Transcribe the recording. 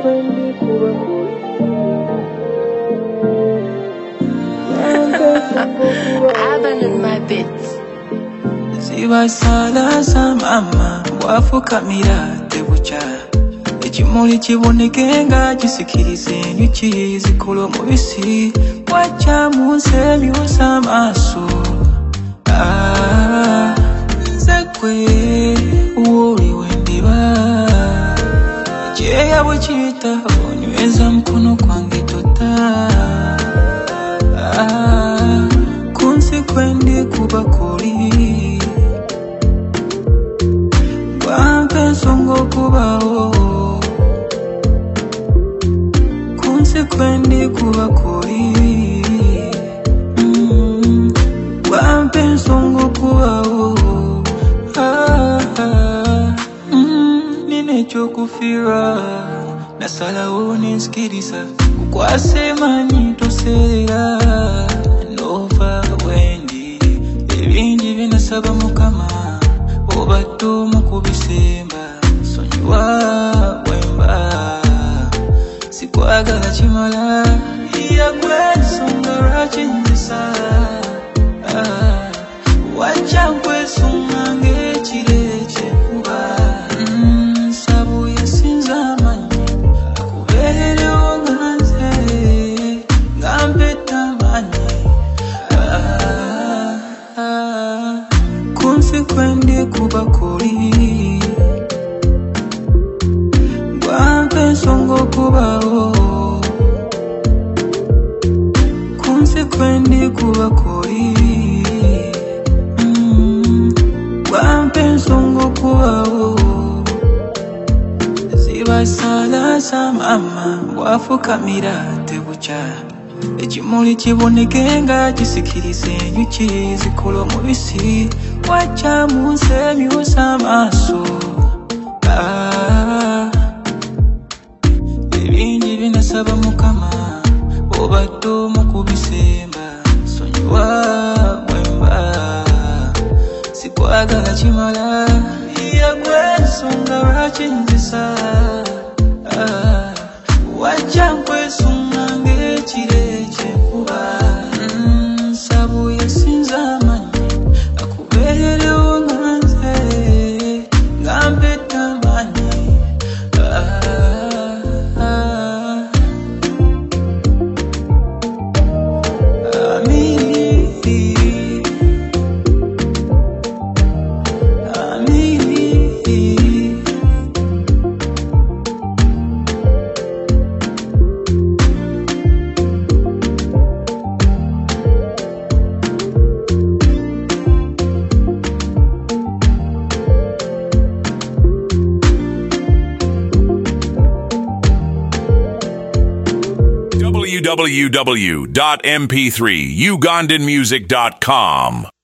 Abandon my bits. Zibasala za mama wafukamira tebucha ekimuli kiboneke nga kisikiriza enjuki zikola omubisi wacha munse myusa maaso nze gwe woli wendiba ekyeya bwe kiyita onyweza mukono gwange tota kunsi kwendi kuba kuli wampe ensonga kubawo kunsi kwendi kuba kuli wampe ensonga kubawo nina ekyokufira nasalawo nensikiriza kukwasa emanyi toseerera nova wendi ebingi binasaba mukama obadde omu kubisemba sonyiwa bwemba sikwagala kimala yagwe ensonga lwaki nzisa wajja nkwesunga ng'ekire kyekuba nsabu yasinza amanyi akubeerewo nga nze nga mpeta amanyi kunsi kwendi kuba kuli wampe ensonga okubawo kunsi kwendi kuba kuli wampe ensonga okubawo zibasala za mama wafukamira tebucha ekimuli kiboneke nga kisikiriza enjuki zikola omubisi wacha munse myusa amaaso ebingi binasaba mukama obadde omu kubisemba sonyiwa bwemba sikwagala kimala yagwe ensonga lwaki nzisa wajja nkwesunga ng'ekire kyekuba nsabu yasinza amanyi akubeerewo nga nze nga mpeta amanyi www.mp3ugandanmusic.com